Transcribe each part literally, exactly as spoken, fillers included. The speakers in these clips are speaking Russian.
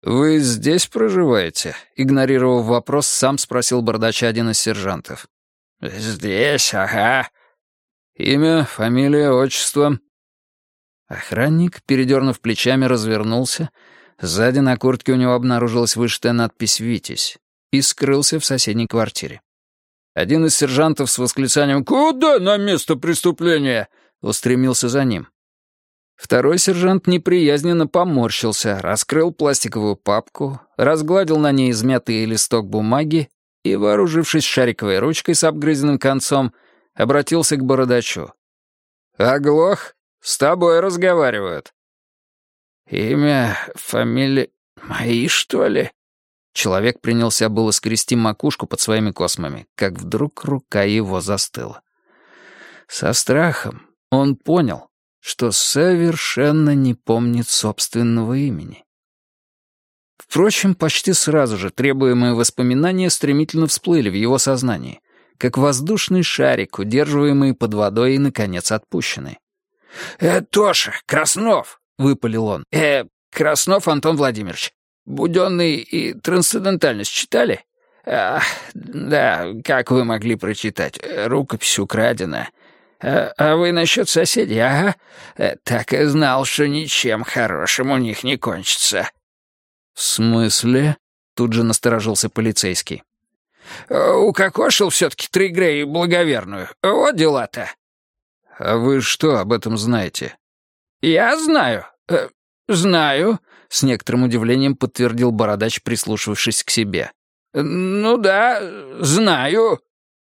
«Вы здесь проживаете?» Игнорировав вопрос, сам спросил бардача один из сержантов. «Здесь, ага». «Имя, фамилия, отчество?» Охранник, передернув плечами, развернулся. Сзади на куртке у него обнаружилась вышитая надпись «Витязь» и скрылся в соседней квартире. Один из сержантов с восклицанием «Куда на место преступления?» устремился за ним. Второй сержант неприязненно поморщился, раскрыл пластиковую папку, разгладил на ней измятый листок бумаги и, вооружившись шариковой ручкой с обгрызенным концом, обратился к бородачу. «Оглох? С тобой разговаривают». «Имя, фамилия... мои, что ли?» Человек принялся было скрести макушку под своими космами, как вдруг рука его застыла. Со страхом он понял, что совершенно не помнит собственного имени. Впрочем, почти сразу же требуемые воспоминания стремительно всплыли в его сознании, как воздушный шарик, удерживаемый под водой и, наконец, отпущенный. «Э, Тоша, Краснов!» — выпалил он. «Э, Краснов Антон Владимирович. Будённый и трансцендентальность читали? А, да, как вы могли прочитать? Рукопись украдена. А, а вы насчет соседей, ага? Так и знал, что ничем хорошим у них не кончится». «В смысле?» — тут же насторожился полицейский. «Укокошил все-таки Тригрей благоверную. Вот дела-то». «А вы что об этом знаете?» «Я знаю. Э, знаю». — с некоторым удивлением подтвердил бородач, прислушавшись к себе. «Ну да, знаю».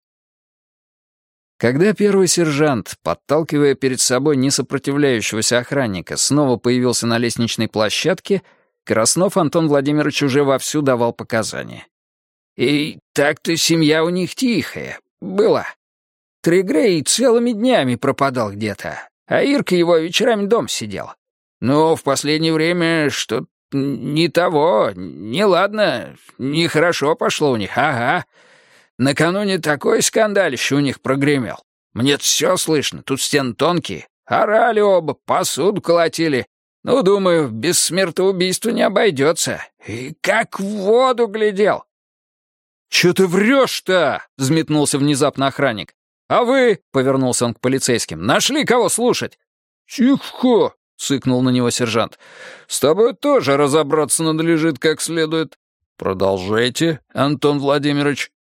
Когда первый сержант, подталкивая перед собой несопротивляющегося охранника, снова появился на лестничной площадке, Краснов Антон Владимирович уже вовсю давал показания. «И так-то семья у них тихая. Была. Тригрей целыми днями пропадал где-то, а Ирка его вечерами дома сидела. Но в последнее время что-то не того, неладно, нехорошо пошло у них, ага. Накануне такой скандалище у них прогремел. Мне-то все слышно, тут стены тонкие. Орали оба, посуду колотили. Ну, думаю, без смертоубийства не обойдется. И как в воду глядел». «Чё ты врёшь-то?» — взметнулся внезапно охранник. «А вы?» — повернулся он к полицейским. «Нашли кого слушать?» «Тихо!» — цыкнул на него сержант. «С тобой тоже разобраться надлежит как следует. Продолжайте, Антон Владимирович».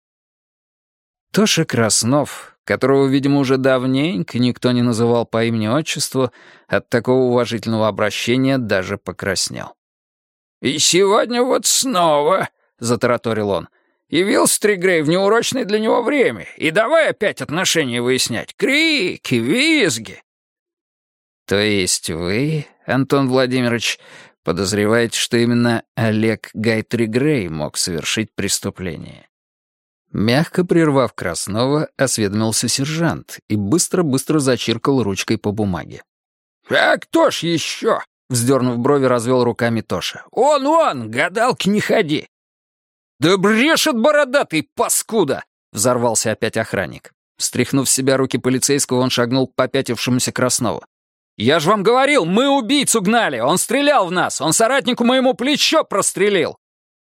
Тоша Краснов, которого, видимо, уже давненько никто не называл по имени-отчеству, от такого уважительного обращения даже покраснел. «И сегодня вот снова», — затараторил он, — «явился Тригрей в неурочное для него время, и давай опять отношения выяснять. Крики, визги». «То есть вы, Антон Владимирович, подозреваете, что именно Олег Гай Тригрей мог совершить преступление?» Мягко прервав Краснова, осведомился сержант и быстро-быстро зачиркал ручкой по бумаге. «А кто ж еще?» — вздернув брови, развел руками Тоша. «Он, он, гадалки не ходи». «Да брешет бородатый, паскуда!» — взорвался опять охранник. Стряхнув с себя руки полицейского, он шагнул к попятившемуся Краснову. «Я ж вам говорил, мы убийцу гнали! Он стрелял в нас! Он соратнику моему плечо прострелил!»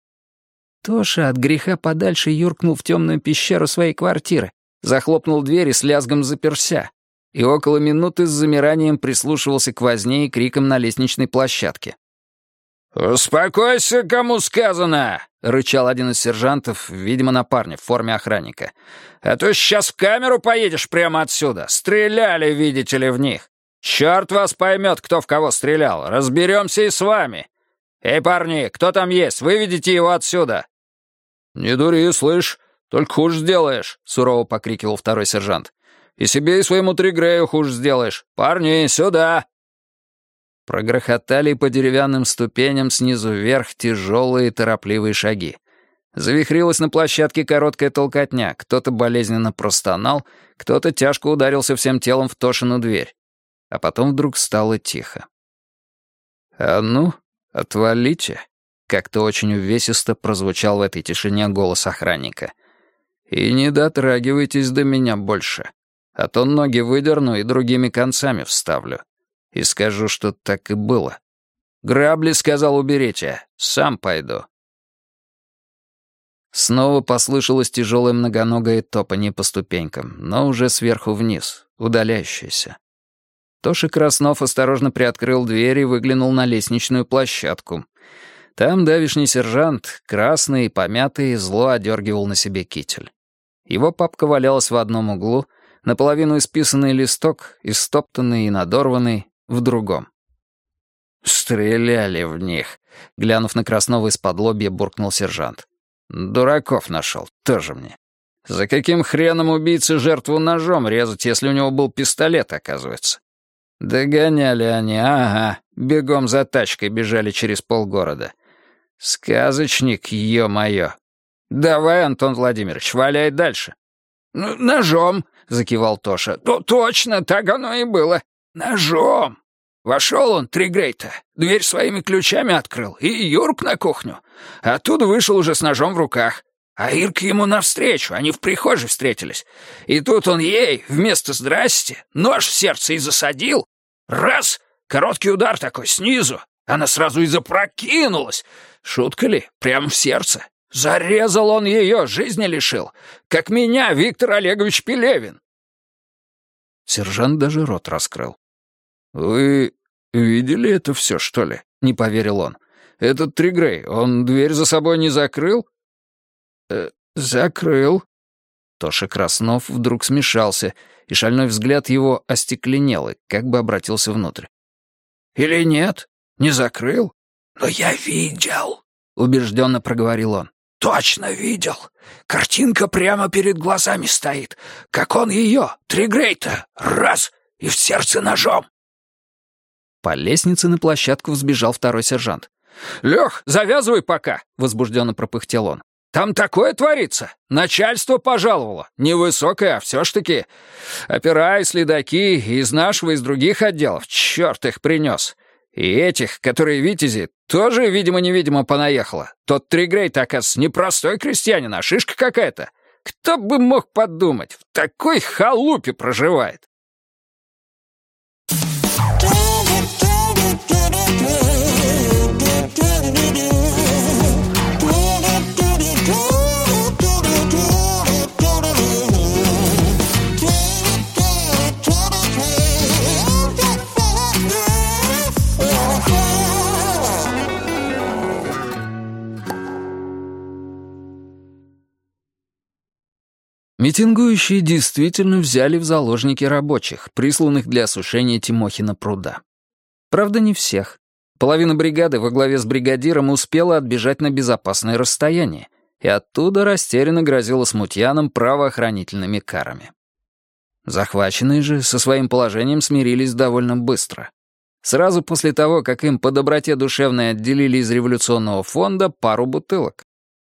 Тоша от греха подальше юркнул в темную пещеру своей квартиры, захлопнул дверь и с лязгом заперся, и около минуты с замиранием прислушивался к возне и крикам на лестничной площадке. «Успокойся, кому сказано!» — рычал один из сержантов, видимо, на парня в форме охранника. «А то сейчас в камеру поедешь прямо отсюда. Стреляли, видите ли, в них. Черт вас поймет, кто в кого стрелял. Разберемся и с вами. Эй, парни, кто там есть? Выведите его отсюда!» «Не дури, слышь, только хуже сделаешь», — сурово покрикивал второй сержант. «И себе, и своему Тригрею хуже сделаешь. Парни, сюда!» Прогрохотали по деревянным ступеням снизу вверх тяжелые торопливые шаги. Завихрилась на площадке короткая толкотня. Кто-то болезненно простонал, кто-то тяжко ударился всем телом в Тошину дверь. А потом вдруг стало тихо. «А ну, отвалите!» — как-то очень увесисто прозвучал в этой тишине голос охранника. «И не дотрагивайтесь до меня больше, а то ноги выдерну и другими концами вставлю. И скажу, что так и было. Грабли, сказал, уберите. Сам пойду». Снова послышалось тяжелое многоногое топанье по ступенькам, но уже сверху вниз, удаляющееся. Тоша Краснов осторожно приоткрыл дверь и выглянул на лестничную площадку. Там давишний сержант, красный и помятый, зло одергивал на себе китель. Его папка валялась в одном углу, наполовину исписанный листок, истоптанный и надорванный, в другом. «Стреляли в них», — глянув на Краснова из-под лобья, буркнул сержант. «Дураков нашел, тоже мне. За каким хреном убийце жертву ножом резать, если у него был пистолет, оказывается? Догоняли они, ага, бегом за тачкой бежали через полгорода. Сказочник, ё-моё. Давай, Антон Владимирович, валяй дальше». «Ну, ножом», — закивал Тоша. «Ну, точно, так оно и было. Ножом. Вошел он, Тригрей-то, дверь своими ключами открыл, и Юрк на кухню. Оттуда вышел уже с ножом в руках. А Ирка ему навстречу, они в прихожей встретились. И тут он ей, вместо «здрасте», нож в сердце и засадил. Раз, короткий удар такой снизу. Она сразу и запрокинулась. Шутка ли? Прямо в сердце. Зарезал он ее, жизни лишил. Как меня, Виктор Олегович Пелевин. Сержант даже рот раскрыл. «Вы видели это все, что ли?» — не поверил он. «Этот Тригрей, он дверь за собой не закрыл?» Э, «Закрыл». Тоша Краснов вдруг смешался, и шальной взгляд его остекленел и как бы обратился внутрь. «Или нет? Не закрыл? Но я видел», — убежденно проговорил он. «Точно видел. Картинка прямо перед глазами стоит. Как он ее, Тригрей-то, раз, и в сердце ножом». По лестнице на площадку взбежал второй сержант. «Лёх, завязывай пока», — возбужденно пропыхтел он. «Там такое творится. Начальство пожаловало. Невысокое, а все ж таки. Опера и следаки из нашего, из других отделов. Черт их принес. И этих, которые витязи, тоже, видимо-невидимо, понаехало. Тот Тригрей-то, оказывается, непростой крестьянин, а шишка какая-то. Кто бы мог подумать, в такой халупе проживает». Митингующие действительно взяли в заложники рабочих, присланных для осушения Тимохина пруда. Правда, не всех. Половина бригады во главе с бригадиром успела отбежать на безопасное расстояние, и оттуда растерянно грозила смутьянам правоохранительными карами. Захваченные же со своим положением смирились довольно быстро. Сразу после того, как им по доброте душевной отделили из революционного фонда пару бутылок.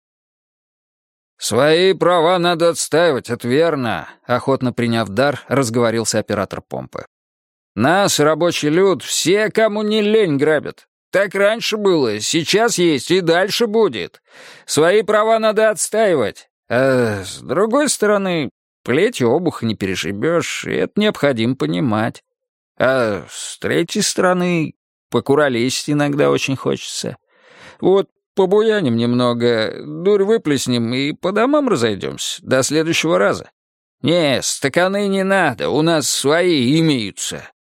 «Свои права надо отстаивать, это верно», — охотно приняв дар, разговорился оператор помпы. «Нас, рабочий люд, все, кому не лень, грабят. Так раньше было, сейчас есть и дальше будет. Свои права надо отстаивать. А с другой стороны, плетью обуха не перешибешь, и это необходимо понимать. А с третьей стороны, покуролесить иногда очень хочется. Вот побуяним немного, дурь выплеснем и по домам разойдемся до следующего раза. Не, стаканы не надо, у нас свои имеются».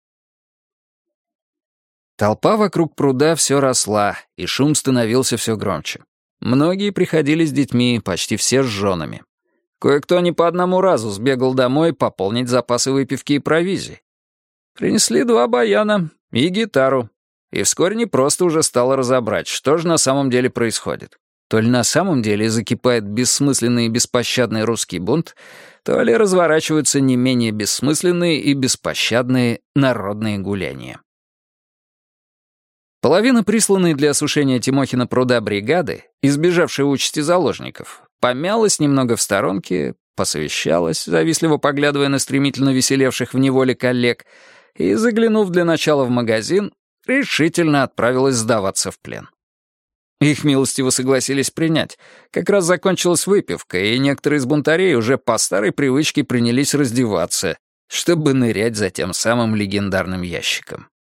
Толпа вокруг пруда все росла, и шум становился все громче. Многие приходили с детьми, почти все с женами. Кое-кто не по одному разу сбегал домой пополнить запасы выпивки и провизии. Принесли два баяна и гитару. И вскоре не просто уже стало разобрать, что же на самом деле происходит. То ли на самом деле закипает бессмысленный и беспощадный русский бунт, то ли разворачиваются не менее бессмысленные и беспощадные народные гуляния. Половина присланной для осушения Тимохина пруда бригады, избежавшей участи заложников, помялась немного в сторонке, посовещалась, завистливо поглядывая на стремительно веселевших в неволе коллег, и, заглянув для начала в магазин, решительно отправилась сдаваться в плен. Их милостиво согласились принять. Как раз закончилась выпивка, и некоторые из бунтарей уже по старой привычке принялись раздеваться, чтобы нырять за тем самым легендарным ящиком.